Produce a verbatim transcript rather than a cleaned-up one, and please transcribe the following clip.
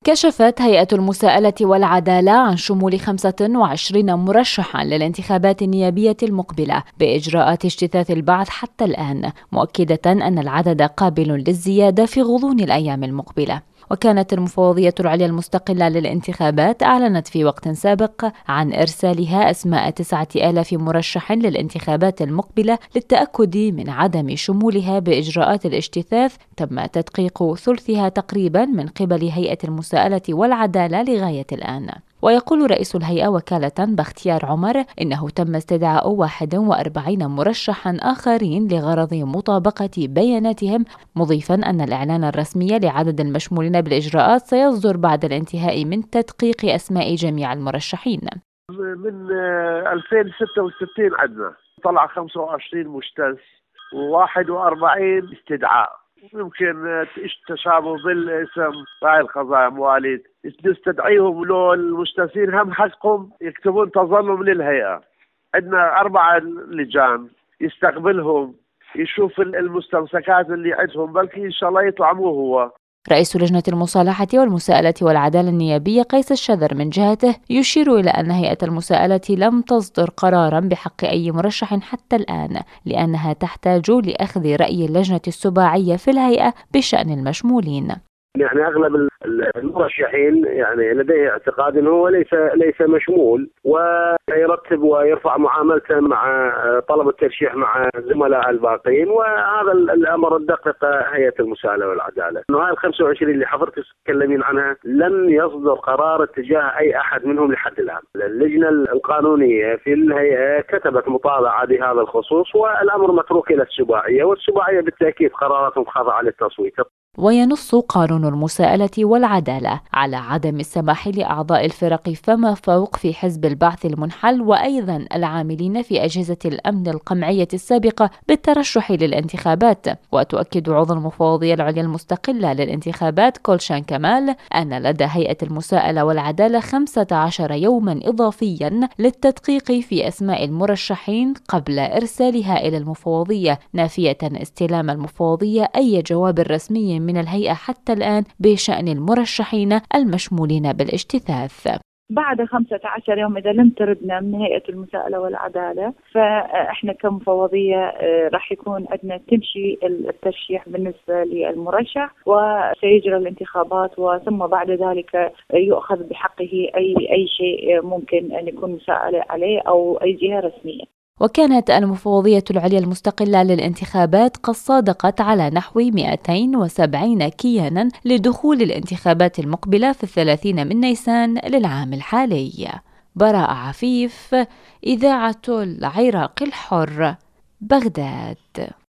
كشفت هيئة المساءلة والعدالة عن شمول خمسة وعشرين مرشحاً للانتخابات النيابية المقبلة بإجراءات اجتثاث البعث حتى الآن، مؤكدة أن العدد قابل للزيادة في غضون الأيام المقبلة. وكانت المفوضية العليا المستقلة للانتخابات أعلنت في وقت سابق عن إرسالها أسماء تسعة آلاف مرشح للانتخابات المقبلة للتأكد من عدم شمولها بإجراءات الاجتثاث. تم تدقيق ثلثها تقريبا من قبل هيئة المساءلة والعدالة لغاية الآن. ويقول رئيس الهيئة وكالة باختيار عمر إنه تم استدعاء واحد وأربعين مرشحا آخرين لغرض مطابقة بياناتهم، مضيفا أن الإعلان الرسمي لعدد المشمولين بالإجراءات سيصدر بعد الانتهاء من تدقيق أسماء جميع المرشحين. من ألفين وستة وستين عندنا طلع خمسة وعشرين مجتث وواحد وأربعين استدعاء، يمكن تشابه بالاسم راعي القضايا مواليد نستدعيهم لو المجتثين هم حقهم يكتبون تظلم للهيئة. عندنا أربعة لجان يستقبلهم يشوف المستمسكات اللي عندهم، بلكي إن شاء الله يطلع مو هو. رئيس لجنة المصالحة والمساءلة والعدالة النيابية قيس الشذر من جهته يشير إلى أن هيئة المساءلة لم تصدر قرارا بحق أي مرشح حتى الآن، لأنها تحتاج لأخذ رأي اللجنة السباعية في الهيئة بشأن المشمولين. يعني اغلب المرشحين يعني لديه اعتقاد انه هو ليس ليس مشمول، ويرتب ويرفع معاملته مع طلب الترشيح مع زملاء الباقين، وهذا الامر دقق هيئه المساءله والعداله. انه هاي ال خمسة وعشرين اللي حضرتك تتكلمين عنها لم يصدر قرار اتجاه اي احد منهم لحد الان. اللجنه القانونيه في الهيئه كتبت مطالعه بهذا الخصوص، والامر متروك الى السباعيه، والسباعيه بالتاكيد قراراتهم خاضعه للتصويت. وينص قانون المساءلة والعدالة على عدم السماح لأعضاء الفرق فما فوق في حزب البعث المنحل وأيضا العاملين في أجهزة الأمن القمعية السابقة بالترشح للانتخابات. وتؤكد عضو المفوضية العليا المستقلة للانتخابات كولشان كمال أن لدى هيئة المساءلة والعدالة خمسة عشر يوما إضافيا للتدقيق في أسماء المرشحين قبل إرسالها إلى المفوضية، نافية استلام المفوضية أي جواب رسمي من الهيئة حتى الآن بشأن المرشحين المشمولين بالاجتثاث. بعد خمسة عشر يوم إذا لم تردنا من هيئة المساءلة والعدالة، فإحنا كمفوضية راح يكون عندنا تمشي الترشيح بالنسبة للمرشح، وسيجرى الانتخابات، وثم بعد ذلك يؤخذ بحقه أي أي شيء ممكن أن يكون مساءلة عليه أو أي جهة رسمية. وكانت المفوضية العليا المستقلة للانتخابات قد صادقت على نحو مئتين وسبعين كيانا لدخول الانتخابات المقبلة في الثلاثين من نيسان للعام الحالي. براء عفيف، إذاعة العراق الحر، بغداد.